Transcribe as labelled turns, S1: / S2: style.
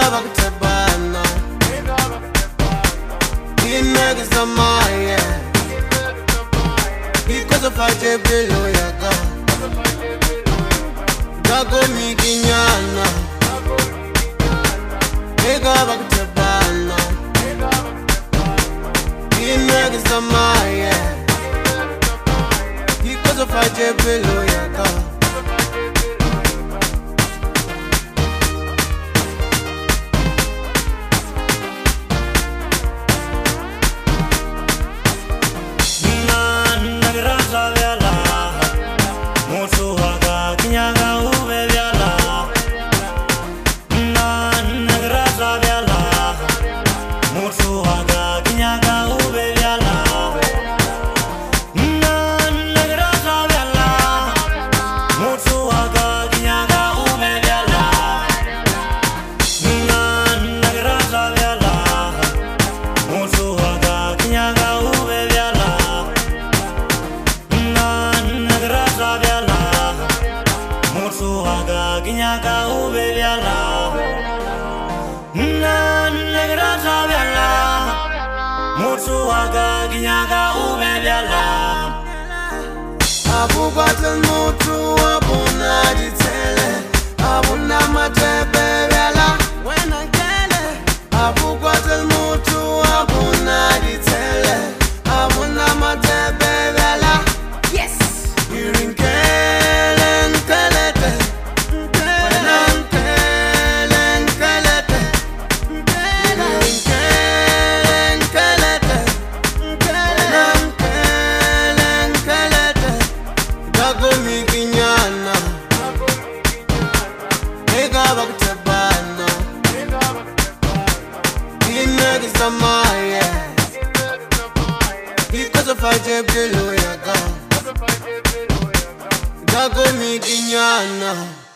S1: bakutebana inegizamaye because faje bilo yaka gago miginyana ega bakutebana inegizamaye because faje bilo yaka Abu Batal Mutu, Abu Nadi Tele, Abu Namate Bevela, when I get it. Abu Batal Mutu, Abu Nadi Tele, Abu Namate Bevela, yes, you're in Kelen Telete, Kelen Telete, Kelen Telete, Gago miginyana ega bakutebana inegizamaye because faje bilo yaka Gago miginyana